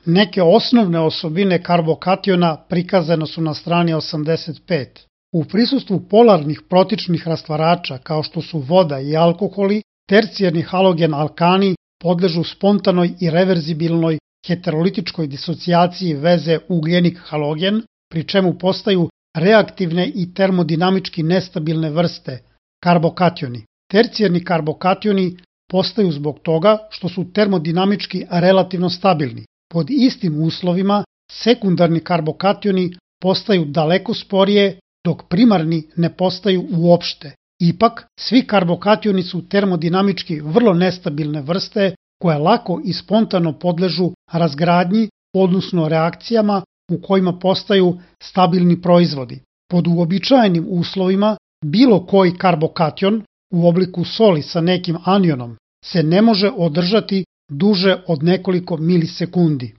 Neke osnovne osobine karbokationa prikazane su na strani 85. U prisustvu polarnih protičnih rastvarača kao što su voda i alkoholi, tercijarni halogen alkani podležu spontanoj i reverzibilnoj heterolitičkoj disocijaciji veze ugljenik-halogen, pri čemu postaju reaktivne i termodinamički nestabilne vrste, karbokationi. Tercijarni karbokationi postaju zbog toga što su termodinamički relativno stabilni. Pod istim uslovima, sekundarni karbokationi postaju daleko sporije, dok primarni ne postaju uopšte. Ipak, svi karbokationi su termodinamički vrlo nestabilne vrste koje lako i spontano podležu razgradnji, odnosno reakcijama u kojima postaju stabilni proizvodi. Pod uobičajenim uslovima, bilo koji karbokation u obliku soli sa nekim anionom se ne može održati duže od nekoliko milisekundi.